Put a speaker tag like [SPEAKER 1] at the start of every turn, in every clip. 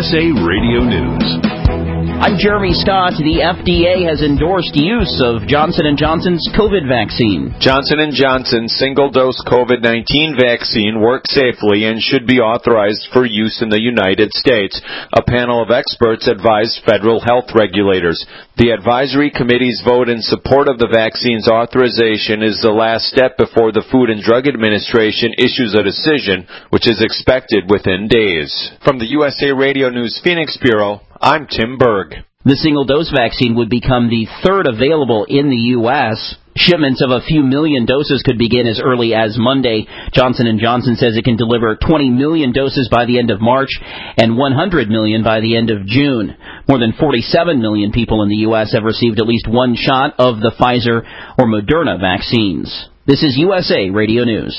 [SPEAKER 1] USA Radio News.
[SPEAKER 2] I'm Jeremy Scott. The FDA has endorsed use of Johnson & Johnson's COVID vaccine.
[SPEAKER 3] Johnson & Johnson's single-dose COVID-19 vaccine works safely and should be authorized for use in the United States. A panel of experts advised federal health regulators. The advisory committee's vote in support of the vaccine's authorization is the last step before the Food and Drug Administration issues a decision, which is expected within days. From the USA Radio News Phoenix Bureau, I'm Tim Berg.
[SPEAKER 2] The single-dose vaccine would become the third available in the U.S. Shipments of a few million doses could begin as early as Monday. Johnson & Johnson says it can deliver 20 million doses by the end of March and 100 million by the end of June. More than 47 million people in the U.S. have received at least one shot of the Pfizer or Moderna vaccines. This is USA Radio News.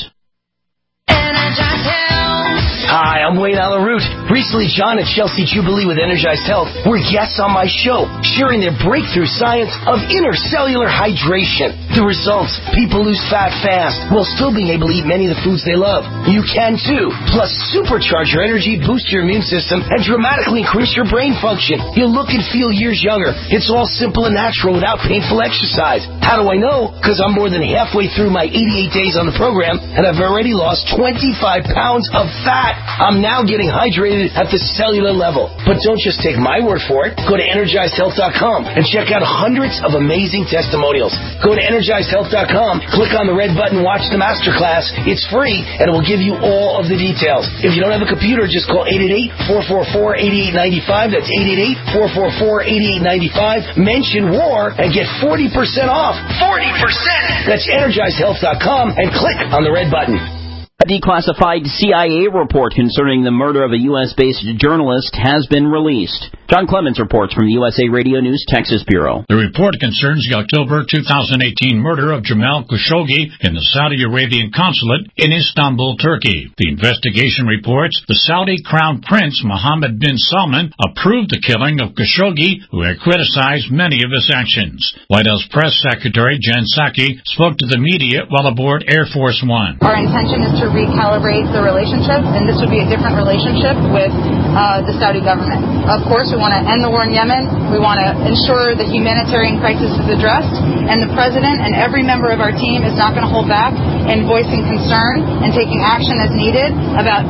[SPEAKER 4] Hi, I'm Wayne Allyn Root. Recently, John and Chelsea Jubilee with Energized Health were guests on my show, sharing their breakthrough science of intercellular hydration. The results, people lose fat fast while still being able to eat many of the foods they love. You can too. Plus, supercharge your energy, boost your immune system, and dramatically increase your brain function. You'll look and feel years younger. It's all simple and natural without painful exercise. How do I know? Because I'm more than halfway through my 88 days on the program, and I've already lost 25 pounds of fat. I'm now getting hydrated at the cellular level. But don't just take my word for it. Go to EnergizedHealth.com and check out hundreds of amazing testimonials. Go to EnergizedHealth.com, click on the red button, watch the masterclass. It's free, and it will give you all of the details. If you don't have a computer, just call 888-444-8895. That's 888-444-8895. Mention WAR and get 40% off. 40%! That's EnergizedHealth.com and click on the red button.
[SPEAKER 2] A declassified CIA report concerning the murder of a U.S.-based journalist has been released. John Clements reports from the USA Radio News Texas Bureau.
[SPEAKER 5] The report concerns the October 2018 murder of Jamal Khashoggi in the Saudi Arabian consulate in Istanbul, Turkey. The investigation reports the Saudi Crown Prince Mohammed bin Salman approved the killing of Khashoggi, who had criticized many of his actions. White House Press Secretary Jen Psaki spoke to the media while aboard Air Force One.
[SPEAKER 6] Our intention is to recalibrate the relationship, and this would be a different relationship with the Saudi government. Of course, we want to end the war in Yemen. We want to ensure the humanitarian crisis is addressed, and the President and every member of our team is not going to hold back in voicing concern and taking action as needed about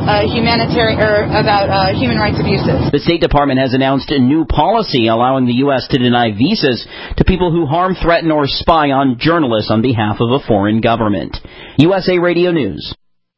[SPEAKER 6] human rights abuses.
[SPEAKER 2] The State Department has announced a new policy allowing the U.S. to deny visas to people who harm, threaten, or spy on journalists on behalf of a foreign government. USA Radio News.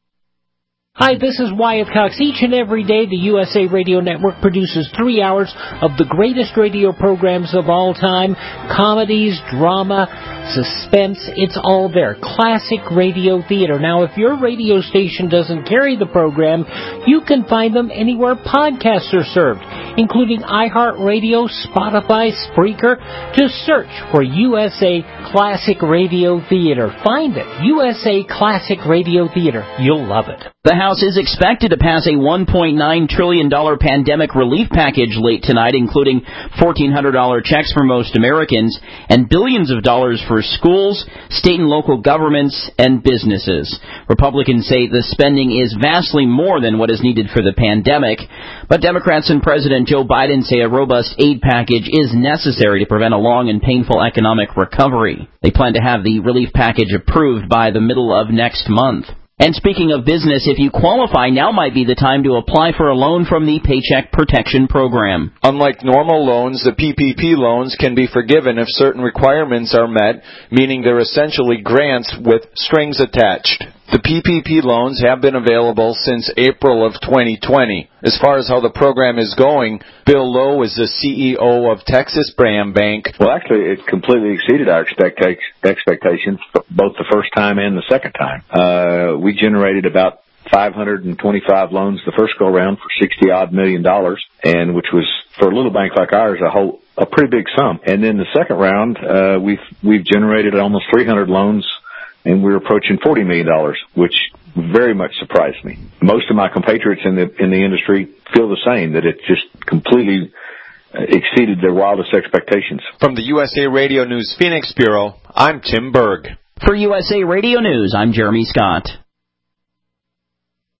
[SPEAKER 7] Hi, this is Wyatt Cox. Each and every day, the USA Radio Network produces 3 hours of the greatest radio programs of all time. Comedies, drama, suspense, it's all there. Classic radio theater. Now, if your radio station doesn't carry the program, you can find them anywhere podcasts are served, including iHeartRadio, Spotify, Spreaker. Just search for USA Classic Radio Theater. Find it. USA Classic Radio Theater. You'll love it.
[SPEAKER 2] The House is expected to pass a $1.9 trillion pandemic relief package late tonight, including $1,400 checks for most Americans and billions of dollars for schools, state and local governments, and businesses. Republicans say the spending is vastly more than what is needed for the pandemic, but Democrats and President Joe Biden say a robust aid package is necessary to prevent a long and painful economic recovery. They plan to have the relief package approved by the middle of next month. And speaking of business, if you qualify, now might be the time to apply for a loan from the Paycheck Protection Program.
[SPEAKER 3] Unlike normal loans, the PPP loans can be forgiven if certain requirements are met, meaning they're essentially grants with strings attached. The PPP loans have been available since April of 2020. As far as how the program is going, Bill Lowe is the CEO of Texas Bram Bank.
[SPEAKER 8] Well, actually, it completely exceeded our expectations, both the first time and the second time. We generated about 525 loans the first go-around for $60-odd million, and which was, for a little bank like ours, a pretty big sum. And then the second round, we've generated almost 300 loans, and we're approaching $40 million, which very much surprised me. Most of my compatriots in the industry feel the same, that it just completely exceeded their wildest expectations.
[SPEAKER 3] From the USA Radio News Phoenix Bureau, I'm Tim Berg.
[SPEAKER 2] For USA Radio News, I'm Jeremy Scott.